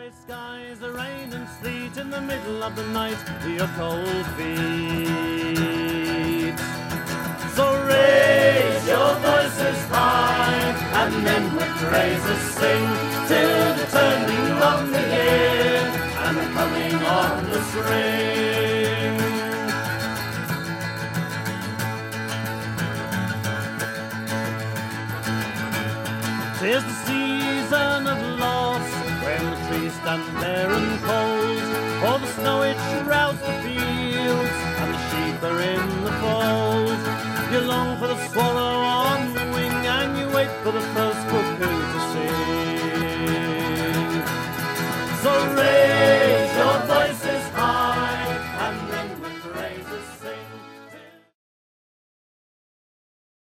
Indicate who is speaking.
Speaker 1: Grey skies, the rain and sleet in the middle of the night to your cold feet. So raise your voices high and then with praises sing till the turning of the year and the coming of the spring. 'Tis the season of loss, when the trees stand bare and cold, for the snow it shrouds the fields, and the sheep are in the fold. You long for the swallow on the wing, and you wait for the first